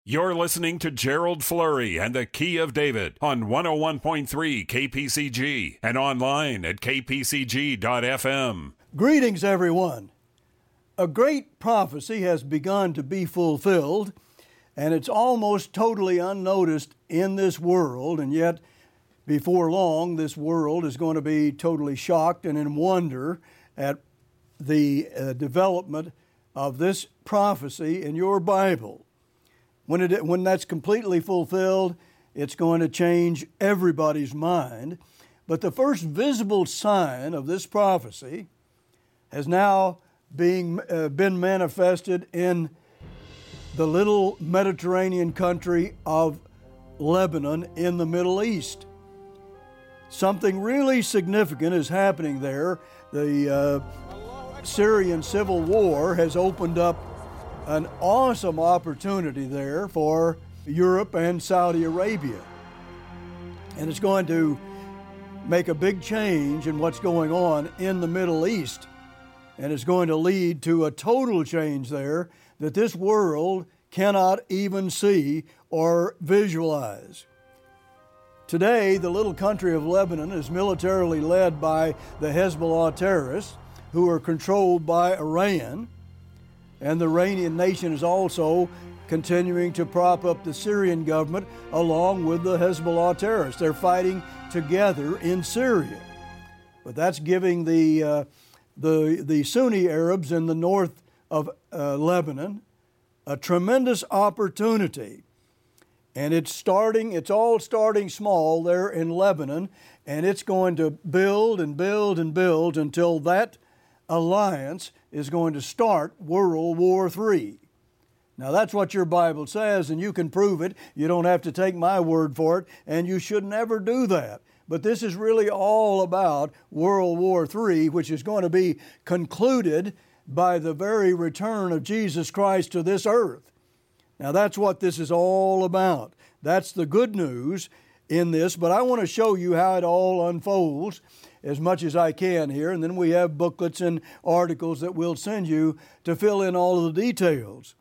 You're listening to Gerald Flurry and the Key of David on 101.3 KPCG and online at kpcg.fm. Greetings, everyone. A great prophecy has begun to be fulfilled, and it's almost totally unnoticed in this world, and yet before long this world is going to be totally shocked and in wonder at the development of this prophecy in your Bible. When that's completely fulfilled, it's going to change everybody's mind. But the first visible sign of this prophecy has now been manifested in the little Mediterranean country of Lebanon in the Middle East. Something really significant is happening there. The Syrian civil war has opened up an awesome opportunity there for Europe and Saudi Arabia. And it's going to make a big change in what's going on in the Middle East. And it's going to lead to a total change there that this world cannot even see or visualize. Today, the little country of Lebanon is militarily led by the Hezbollah terrorists, who are controlled by Iran. And the Iranian nation is also continuing to prop up the Syrian government along with the Hezbollah terrorists. They're fighting together in Syria. But that's giving the Sunni Arabs in the north of Lebanon a tremendous opportunity. And it's all starting small there in Lebanon, and it's going to build and build and build until that alliance is going to start World War III. Now that's what your Bible says, and you can prove it. You don't have to take my word for it, and you should never do that. But this is really all about World War III, which is going to be concluded by the very return of Jesus Christ to this earth. Now that's what this is all about. That's the good news in this, but I want to show you how it all unfolds as much as I can here, and then we have booklets and articles that we'll send you to fill in all of the details.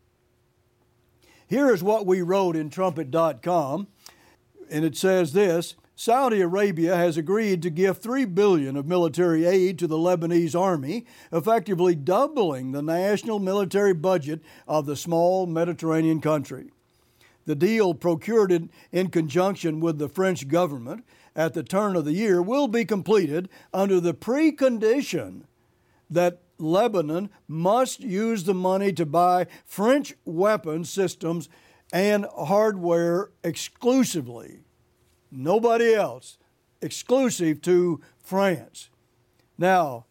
Here is what we wrote in trumpet.com, and it says this: Saudi Arabia has agreed to give $3 billion of military aid to the Lebanese army, effectively doubling the national military budget of the small Mediterranean country. The deal, procured in conjunction with the French government at the turn of the year, will be completed under the precondition that Lebanon must use the money to buy French weapon systems and hardware exclusively. Nobody else, exclusive to France. Now,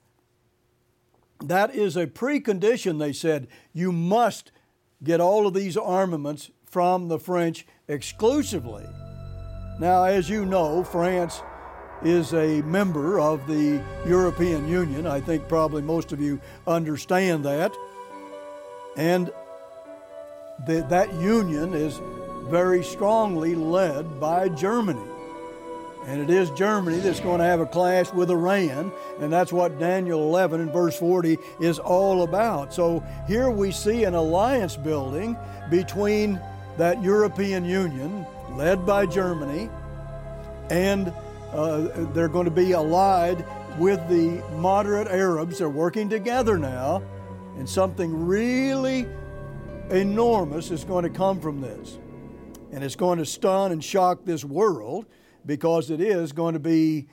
that is a precondition, they said. You must get all of these armaments from the French exclusively. Now, as you know, France is a member of the European Union. I think probably most of you understand that. And that union is very strongly led by Germany. And it is Germany that's going to have a clash with Iran, and that's what Daniel 11 and verse 40 is all about. So here we see an alliance building between that European Union, led by Germany, and they're going to be allied with the moderate Arabs. They're working together now, and something really enormous is going to come from this. And it's going to stun and shock this world, because it is going to be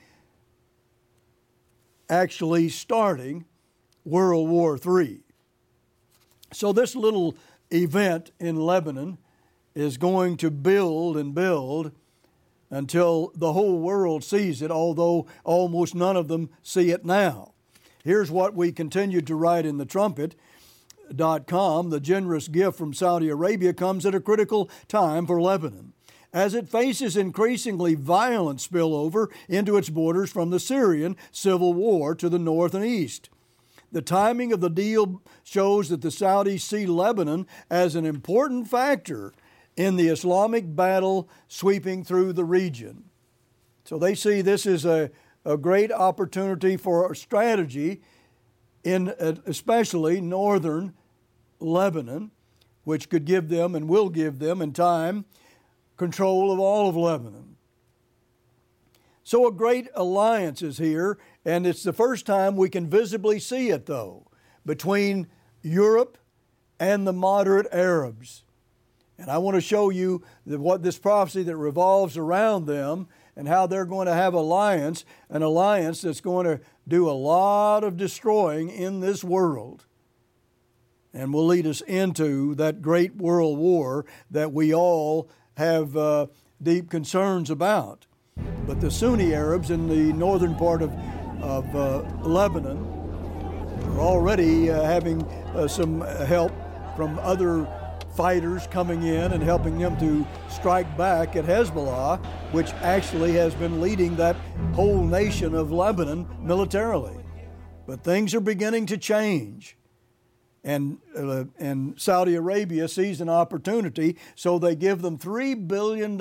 actually starting World War III. So this little event in Lebanon is going to build and build until the whole world sees it, although almost none of them see it now. Here's what we continued to write in the trumpet.com. The generous gift from Saudi Arabia comes at a critical time for Lebanon, as it faces increasingly violent spillover into its borders from the Syrian civil war to the north and east. The timing of the deal shows that the Saudis see Lebanon as an important factor in the Islamic battle sweeping through the region. So they see this as a great opportunity for a strategy in especially northern Lebanon, which could give them and will give them in time control of all of Lebanon. So a great alliance is here, and it's the first time we can visibly see it, though, between Europe and the moderate Arabs. And I want to show you what this prophecy that revolves around them and how they're going to have an alliance that's going to do a lot of destroying in this world, and will lead us into that great world war that we all have deep concerns about. But the Sunni Arabs in the northern part of Lebanon are already having some help from other fighters coming in and helping them to strike back at Hezbollah, which actually has been leading that whole nation of Lebanon militarily. But things are beginning to change. And Saudi Arabia sees an opportunity, so they give them $3 billion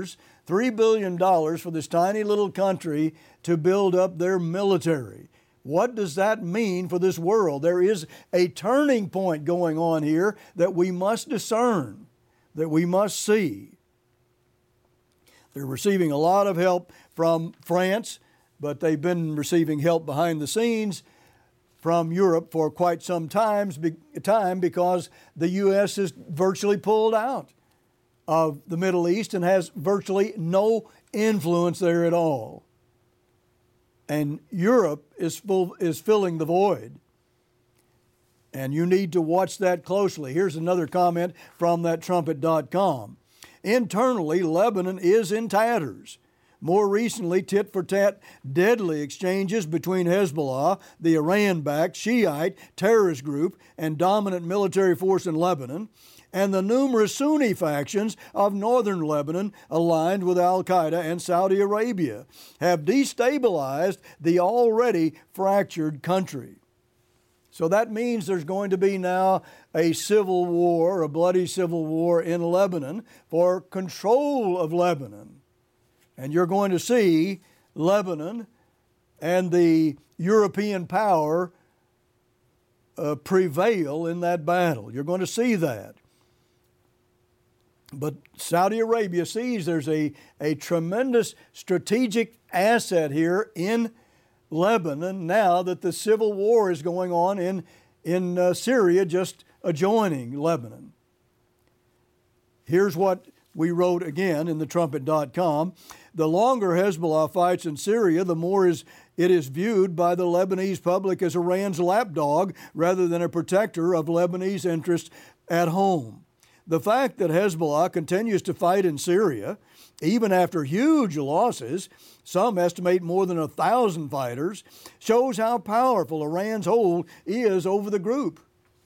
for this tiny little country to build up their military. What does that mean for this world? There is a turning point going on here that we must discern, that we must see. They're receiving a lot of help from France, but they've been receiving help behind the scenes from Europe for quite some time because the U.S. is virtually pulled out of the Middle East and has virtually no influence there at all. And Europe is filling the void. And you need to watch that closely. Here's another comment from that trumpet.com. Internally, Lebanon is in tatters. More recently, tit-for-tat deadly exchanges between Hezbollah, the Iran-backed Shiite terrorist group and dominant military force in Lebanon, and the numerous Sunni factions of northern Lebanon aligned with al-Qaeda and Saudi Arabia have destabilized the already fractured country. So that means there's going to be now a civil war, a bloody civil war in Lebanon for control of Lebanon. And you're going to see Lebanon and the European power prevail in that battle. You're going to see that. But Saudi Arabia sees there's a tremendous strategic asset here in Lebanon now that the civil war is going on in Syria, just adjoining Lebanon. Here's what we wrote again in the trumpet.com. The longer Hezbollah fights in Syria, the more it is viewed by the Lebanese public as Iran's lapdog rather than a protector of Lebanese interests at home. The fact that Hezbollah continues to fight in Syria, even after huge losses, some estimate more than 1,000 fighters, shows how powerful Iran's hold is over the group.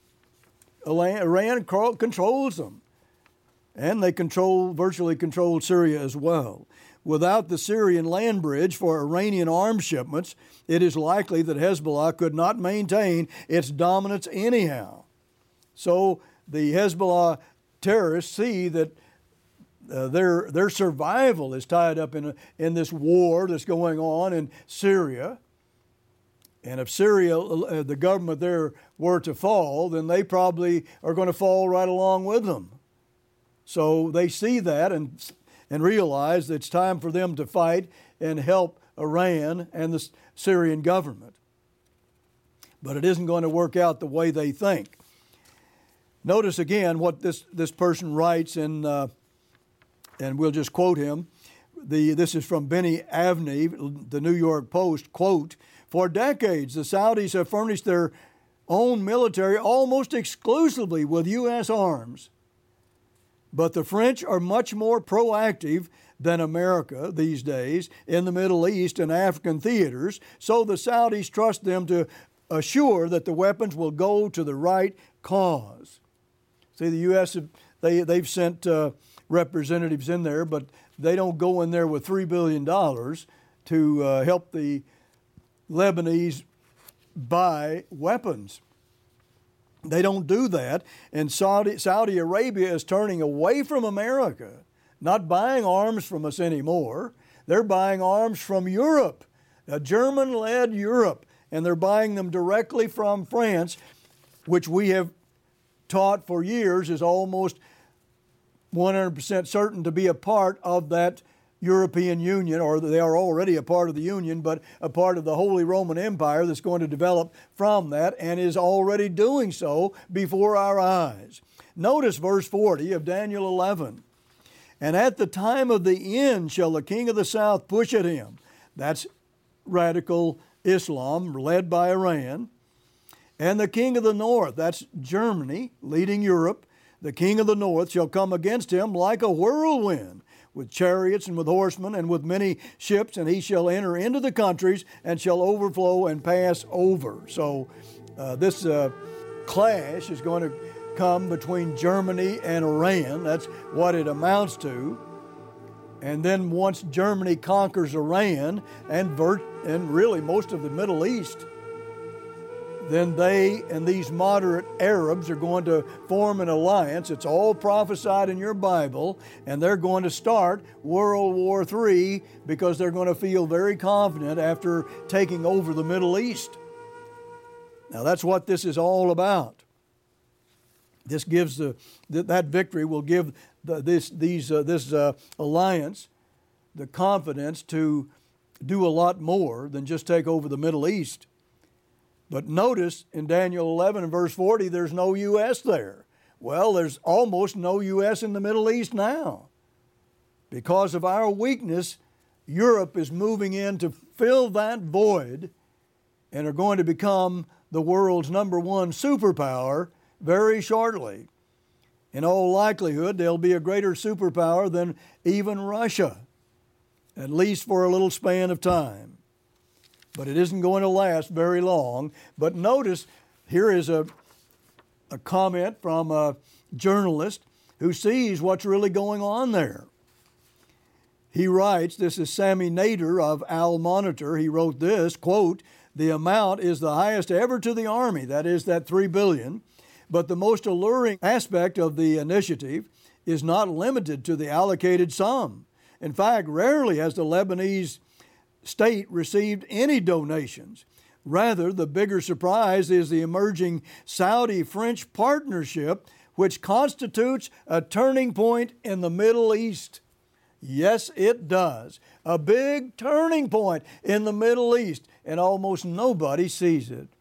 Iran controls them, and they virtually control Syria as well. Without the Syrian land bridge for Iranian arms shipments, it is likely that Hezbollah could not maintain its dominance anyhow. So the Hezbollah terrorists see that their survival is tied up in this war that's going on in Syria. And if Syria, the government there, were to fall, then they probably are going to fall right along with them. So they see that and realize that it's time for them to fight and help Iran and the Syrian government. But it isn't going to work out the way they think. Notice again what this person writes, and we'll just quote him. This is from Benny Avni, the New York Post, quote, "For decades, the Saudis have furnished their own military almost exclusively with U.S. arms. But the French are much more proactive than America these days in the Middle East and African theaters, so the Saudis trust them to assure that the weapons will go to the right cause." See, the U.S., they've sent representatives in there, but they don't go in there with $3 billion to help the Lebanese buy weapons. They don't do that. And Saudi Arabia is turning away from America, not buying arms from us anymore. They're buying arms from Europe, a German-led Europe, and they're buying them directly from France, which we have taught for years, is almost 100% certain to be a part of that European Union, or they are already a part of the Union, but a part of the Holy Roman Empire that's going to develop from that and is already doing so before our eyes. Notice verse 40 of Daniel 11. And at the time of the end shall the king of the south push at him. That's radical Islam led by Iran. And the king of the north, that's Germany leading Europe, the king of the north shall come against him like a whirlwind, with chariots and with horsemen and with many ships, and he shall enter into the countries and shall overflow and pass over. So this clash is going to come between Germany and Iran. That's what it amounts to. And then once Germany conquers Iran and really most of the Middle East, then they and these moderate Arabs are going to form an alliance. It's all prophesied in your Bible, and they're going to start World War III because they're going to feel very confident after taking over the Middle East. Now that's what this is all about. This gives that victory will give this alliance the confidence to do a lot more than just take over the Middle East. But notice in Daniel 11 and verse 40, there's no U.S. there. Well, there's almost no U.S. in the Middle East now. Because of our weakness, Europe is moving in to fill that void and are going to become the world's number one superpower very shortly. In all likelihood, they'll be a greater superpower than even Russia, at least for a little span of time. But it isn't going to last very long. But notice, here is a comment from a journalist who sees what's really going on there. He writes, this is Sami Nader of Al Monitor. He wrote this, quote, "The amount is the highest ever to the Army," that is that $3 billion, "but the most alluring aspect of the initiative is not limited to the allocated sum. In fact, rarely has the Lebanese state received any donations. Rather, the bigger surprise is the emerging Saudi-French partnership, which constitutes a turning point in the Middle East." Yes, it does. A big turning point in the Middle East, and almost nobody sees it.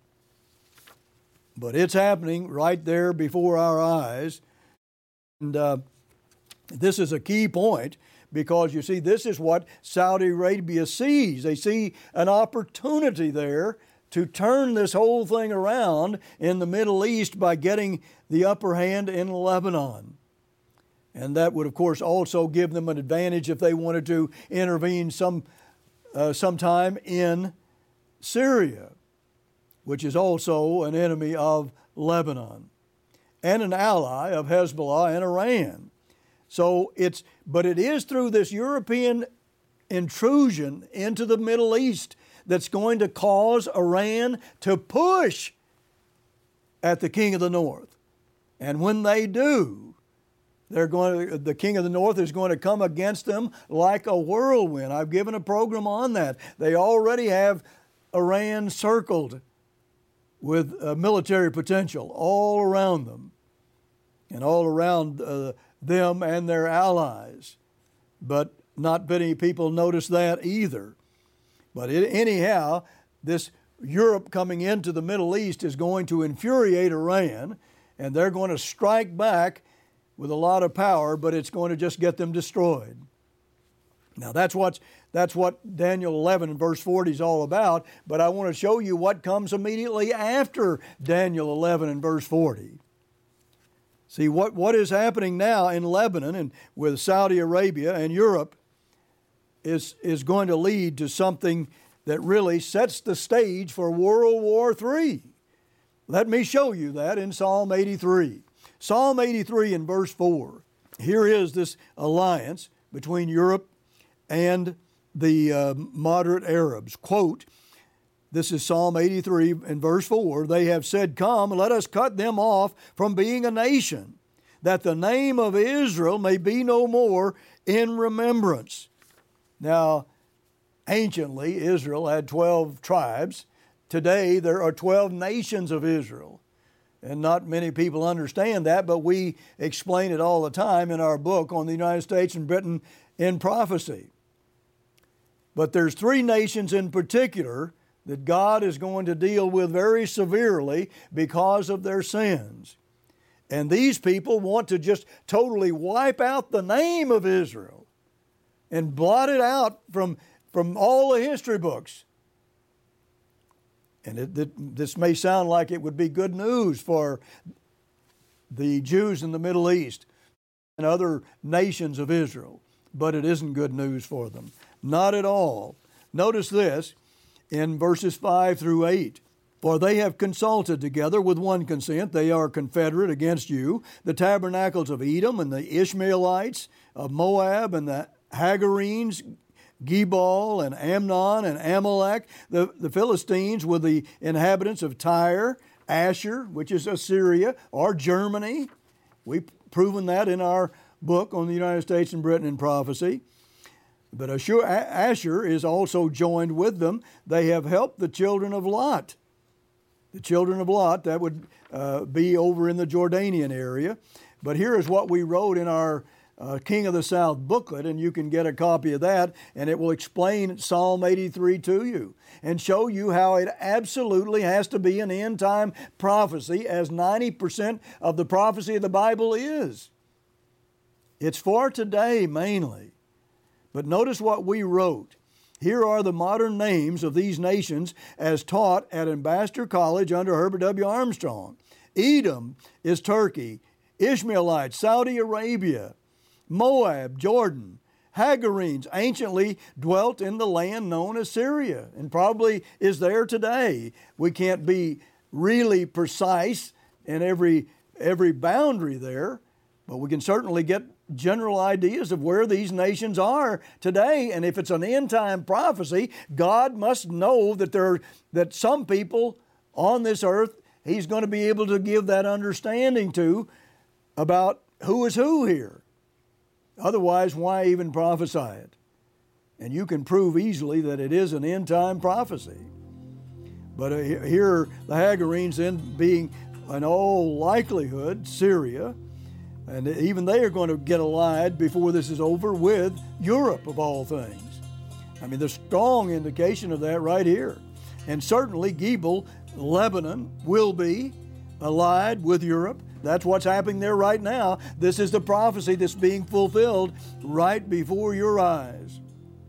But it's happening right there before our eyes. And this is a key point, because you see, this is what Saudi Arabia sees. They see an opportunity there to turn this whole thing around in the Middle East by getting the upper hand in Lebanon. And that would, of course, also give them an advantage if they wanted to intervene sometime in Syria, which is also an enemy of Lebanon and an ally of Hezbollah and Iran. But it is through this European intrusion into the Middle East that's going to cause Iran to push at the king of the north. And when they do, the king of the north is going to come against them like a whirlwind. I've given a program on that. They already have Iran circled with military potential all around them and all around them and their allies. But not many people notice that either. But anyhow, this Europe coming into the Middle East is going to infuriate Iran, and they're going to strike back with a lot of power, but it's going to just get them destroyed. Now that's what Daniel 11 and verse 40 is all about, but I want to show you what comes immediately after Daniel 11 and verse 40. See, what is happening now in Lebanon and with Saudi Arabia and Europe is going to lead to something that really sets the stage for World War III. Let me show you that in Psalm 83. Psalm 83 in verse 4. Here is this alliance between Europe and the moderate Arabs. Quote, this is Psalm 83 in verse 4. "They have said, 'Come, let us cut them off from being a nation, that the name of Israel may be no more in remembrance.'" Now, anciently, Israel had 12 tribes. Today, there are 12 nations of Israel. And not many people understand that, but we explain it all the time in our book on the United States and Britain in prophecy. But there's three nations in particular that God is going to deal with very severely because of their sins. And these people want to just totally wipe out the name of Israel and blot it out from all the history books. And this may sound like it would be good news for the Jews in the Middle East and other nations of Israel, but it isn't good news for them. Not at all. Notice this in verses 5 through 8. For they have consulted together with one consent. They are confederate against you. The tabernacles of Edom and the Ishmaelites of Moab and the Hagarenes, Gebal and Amnon and Amalek, the Philistines with the inhabitants of Tyre, Asher, which is Assyria, or Germany. We've proven that in our book on the United States and Britain in prophecy. But Asher is also joined with them. They have helped the children of Lot. The children of Lot, that would be over in the Jordanian area. But here is what we wrote in our King of the South booklet, and you can get a copy of that, and it will explain Psalm 83 to you and show you how it absolutely has to be an end-time prophecy, as 90% of the prophecy of the Bible is. It's for today mainly. But notice what we wrote. Here are the modern names of these nations as taught at Ambassador College under Herbert W. Armstrong. Edom is Turkey, Ishmaelites, Saudi Arabia, Moab, Jordan. Hagarenes anciently dwelt in the land known as Syria and probably is there today. We can't be really precise in every boundary there, but we can certainly get general ideas of where these nations are today. And if it's an end-time prophecy, God must know that some people on this earth He's going to be able to give that understanding to about who is who here. Otherwise, why even prophesy it? And you can prove easily that it is an end-time prophecy. But here the Hagarenes then being in all likelihood Syria, and even they are going to get allied before this is over with Europe of all things. I mean, there's strong indication of that right here. And certainly Gebal, Lebanon, will be allied with Europe. That's what's happening there right now. This is the prophecy that's being fulfilled right before your eyes.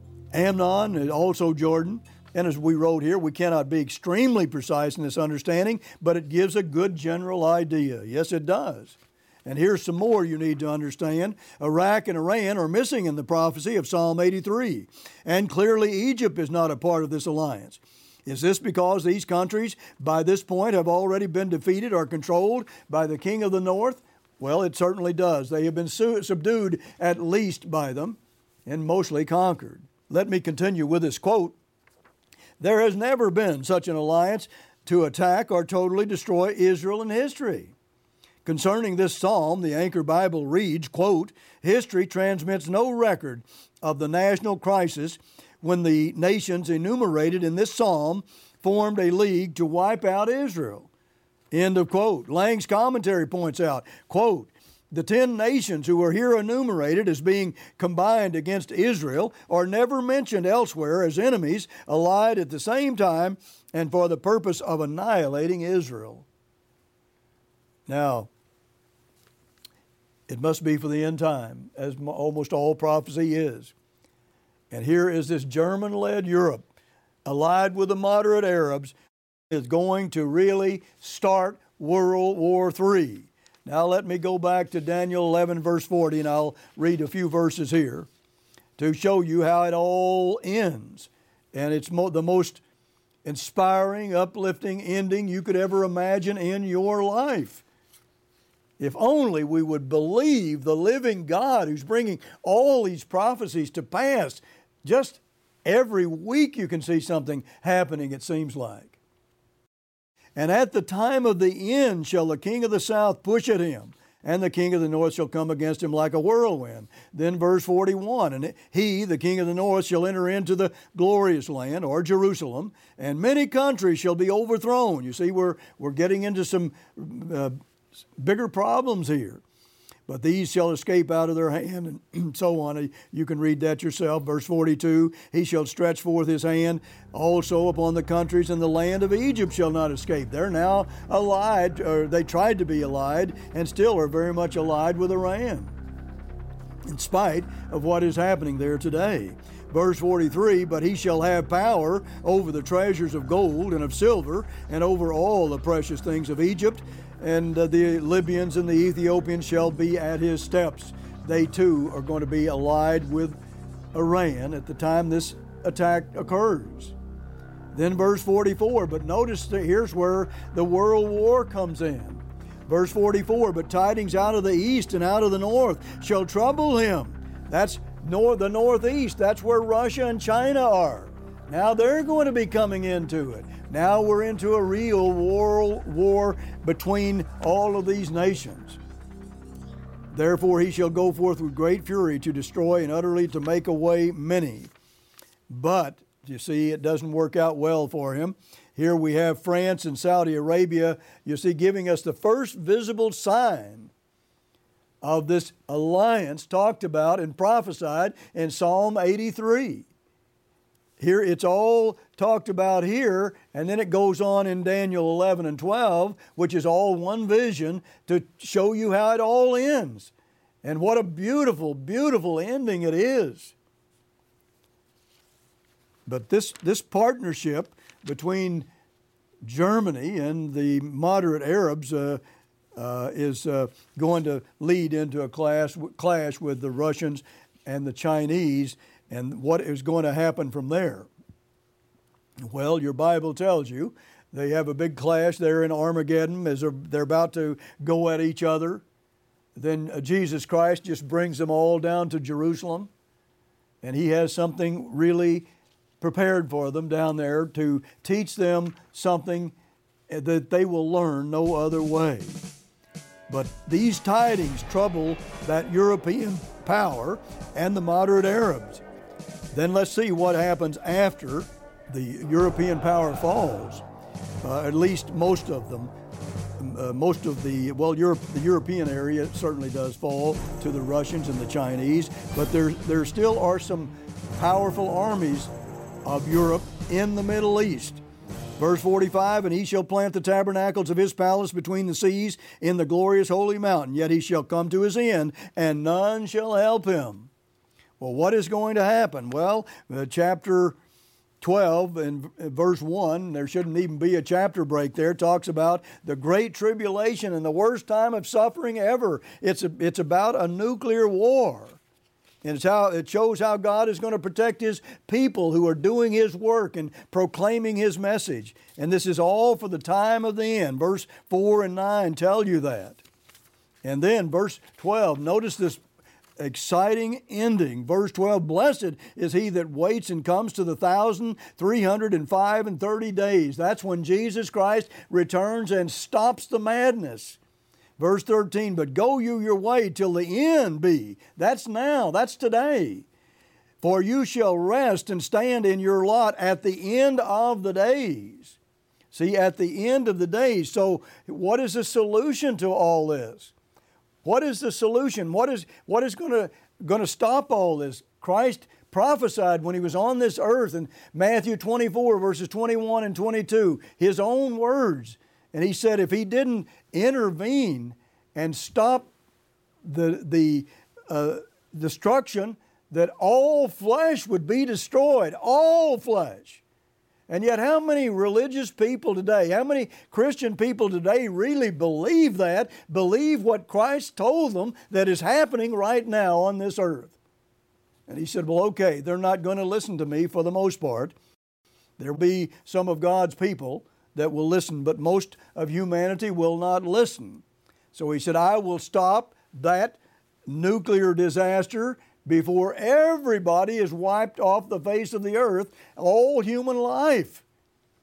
Amnon and also Jordan. And as we wrote here, we cannot be extremely precise in this understanding, but it gives a good general idea. Yes, it does. And here's some more you need to understand. Iraq and Iran are missing in the prophecy of Psalm 83. And clearly Egypt is not a part of this alliance. Is this because these countries by this point have already been defeated or controlled by the king of the north? Well, it certainly does. They have been subdued at least by them and mostly conquered. Let me continue with this quote. There has never been such an alliance to attack or totally destroy Israel in history. Concerning this psalm, the Anchor Bible reads, quote, history transmits no record of the national crisis when the nations enumerated in this psalm formed a league to wipe out Israel. End of quote. Lang's commentary points out, quote, the 10 nations who are here enumerated as being combined against Israel are never mentioned elsewhere as enemies allied at the same time and for the purpose of annihilating Israel. Now, it must be for the end time, as almost all prophecy is. And here is this German-led Europe, allied with the moderate Arabs, is going to really start World War III. Now let me go back to Daniel 11, verse 40, and I'll read a few verses here to show you how it all ends. And it's the most inspiring, uplifting ending you could ever imagine in your life. If only we would believe the living God who's bringing all these prophecies to pass. Just every week you can see something happening, it seems like. And at the time of the end shall the king of the south push at him, and the king of the north shall come against him like a whirlwind. Then verse 41, and he, the king of the north, shall enter into the glorious land, or Jerusalem, and many countries shall be overthrown. You see, we're getting into some bigger problems here. But these shall escape out of their hand, and so on. You can read that yourself. Verse 42, he shall stretch forth his hand also upon the countries, and the land of Egypt shall not escape. They're now allied, or they tried to be allied, and still are very much allied with Iran, in spite of what is happening there today. Verse 43, but he shall have power over the treasures of gold and of silver, and over all the precious things of Egypt, and the Libyans and the Ethiopians shall be at his steps. They too are going to be allied with Iran at the time this attack occurs. Then verse 44, but notice that here's where the world war comes in. Verse 44, but tidings out of the east and out of the north shall trouble him. That's the northeast. That's where Russia and China are. Now they're going to be coming into it. Now we're into a real world war between all of these nations. Therefore he shall go forth with great fury to destroy and utterly to make away many. But, you see, it doesn't work out well for him. Here we have France and Saudi Arabia, you see, giving us the first visible sign of this alliance talked about and prophesied in Psalm 83. Here, it's all talked about here, and then it goes on in Daniel 11 and 12, which is all one vision to show you how it all ends. And what a beautiful, beautiful ending it is. But this partnership between Germany and the moderate Arabs is going to lead into a clash with the Russians and the Chinese. And what is going to happen from there? Well, your Bible tells you they have a big clash there in Armageddon as they're about to go at each other. Then Jesus Christ just brings them all down to Jerusalem, and he has something really prepared for them down there to teach them something that they will learn no other way. But these tidings trouble that European power and the moderate Arabs. Then let's see what happens after the European power falls. At least most of them. The European area certainly does fall to the Russians and the Chinese, but there still are some powerful armies of Europe in the Middle East. Verse 45, and he shall plant the tabernacles of his palace between the seas in the glorious holy mountain, yet he shall come to his end, and none shall help him. Well, what is going to happen? Well, chapter 12 and verse 1, there shouldn't even be a chapter break there, talks about the great tribulation and the worst time of suffering ever. It's about a nuclear war. And it shows how God is going to protect his people who are doing his work and proclaiming his message. And this is all for the time of the end. Verse 4 and 9 tell you that. And then verse 12, notice this exciting ending. Verse 12, blessed is he that waits and comes to the 1,305 days. That's when Jesus Christ returns and stops the madness. Verse 13, but go you your way till the end be. That's now, that's today. For you shall rest and stand in your lot at the end of the days. See, at the end of the days. So what is the solution to all this? What is the solution? What is going to stop all this? Christ prophesied when he was on this earth in Matthew 24, verses 21 and 22, his own words. And he said if he didn't intervene and stop the destruction, that all flesh would be destroyed, all flesh. And yet how many religious people today, how many Christian people today really believe that, believe what Christ told them that is happening right now on this earth? And he said, well, okay, they're not going to listen to me for the most part. There'll be some of God's people that will listen, but most of humanity will not listen. So he said, I will stop that nuclear disaster before everybody is wiped off the face of the earth, all human life.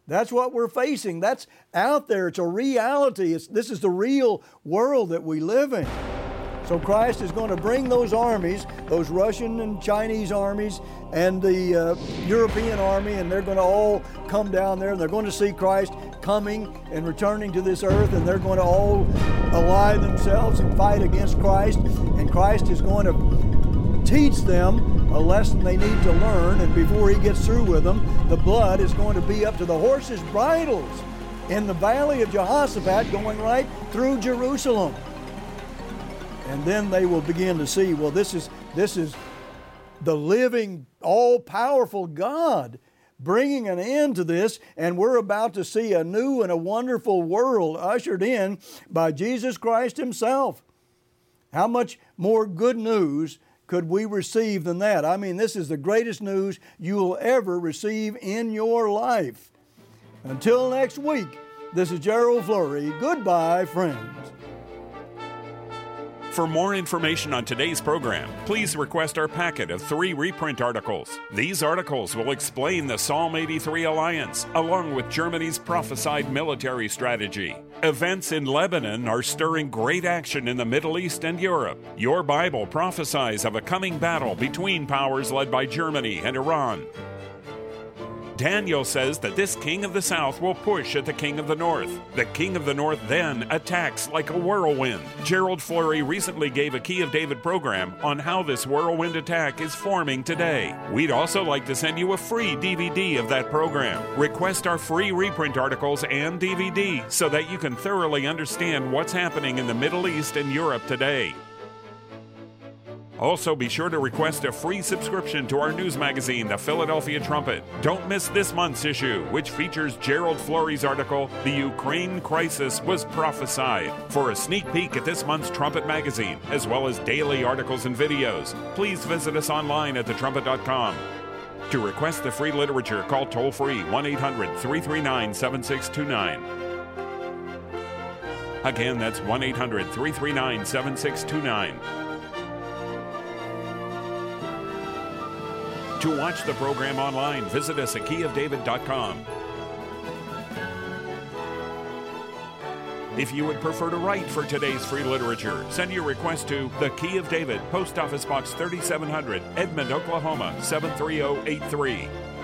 That's what we're facing. That's out there. It's a reality. This is the real world that we live in. So Christ is going to bring those armies, those Russian and Chinese armies and the European army, and they're going to all come down there, and they're going to see Christ coming and returning to this earth, and they're going to all ally themselves and fight against Christ, and Christ is going to teach them a lesson they need to learn, and before he gets through with them, the blood is going to be up to the horses' bridles in the valley of Jehoshaphat going right through Jerusalem. And then they will begin to see, well, this is the living, all-powerful God bringing an end to this, and we're about to see a new and a wonderful world ushered in by Jesus Christ himself. How much more good news could we receive than that? I mean, this is the greatest news you will ever receive in your life. Until next week, this is Gerald Flurry. Goodbye, friends. For more information on today's program, please request our packet of 3 reprint articles. These articles will explain the Psalm 83 alliance, along with Germany's prophesied military strategy. Events in Lebanon are stirring great action in the Middle East and Europe. Your Bible prophesies of a coming battle between powers led by Germany and Iran. Daniel says that this king of the south will push at the king of the north. The king of the north then attacks like a whirlwind. Gerald Flurry recently gave a Key of David program on how this whirlwind attack is forming today. We'd also like to send you a free DVD of that program. Request our free reprint articles and DVD so that you can thoroughly understand what's happening in the Middle East and Europe today. Also, be sure to request a free subscription to our news magazine, The Philadelphia Trumpet. Don't miss this month's issue, which features Gerald Flurry's article, The Ukraine Crisis Was Prophesied. For a sneak peek at this month's Trumpet magazine, as well as daily articles and videos, please visit us online at thetrumpet.com. To request the free literature, call toll-free 1-800-339-7629. Again, that's 1-800-339-7629. To watch the program online, visit us at keyofdavid.com. If you would prefer to write for today's free literature, send your request to The Key of David, Post Office Box 3700, Edmond, Oklahoma 73083.